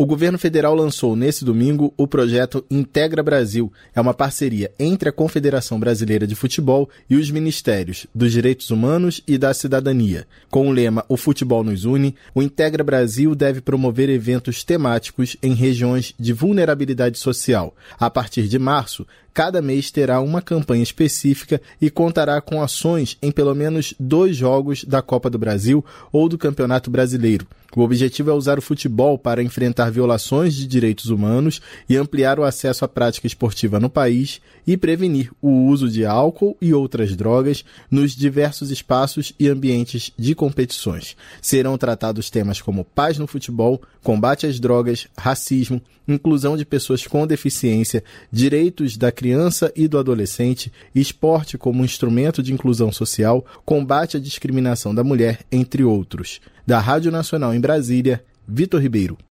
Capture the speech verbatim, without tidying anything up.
O governo federal lançou nesse domingo o projeto Integra Brasil. É uma parceria entre a Confederação Brasileira de Futebol e os Ministérios dos Direitos Humanos e da Cidadania. Com o lema O Futebol nos Une, o Integra Brasil deve promover eventos temáticos em regiões de vulnerabilidade social. A partir de março, cada mês terá uma campanha específica e contará com ações em pelo menos dois jogos da Copa do Brasil ou do Campeonato Brasileiro. O objetivo é usar o futebol para enfrentar violações de direitos humanos e ampliar o acesso à prática esportiva no país e prevenir o uso de álcool e outras drogas nos diversos espaços e ambientes de competições. Serão tratados temas como paz no futebol, combate às drogas, racismo, inclusão de pessoas com deficiência, direitos da criança e do adolescente, esporte como instrumento de inclusão social, combate à discriminação da mulher, entre outros. Da Rádio Nacional em Brasília, Vitor Ribeiro.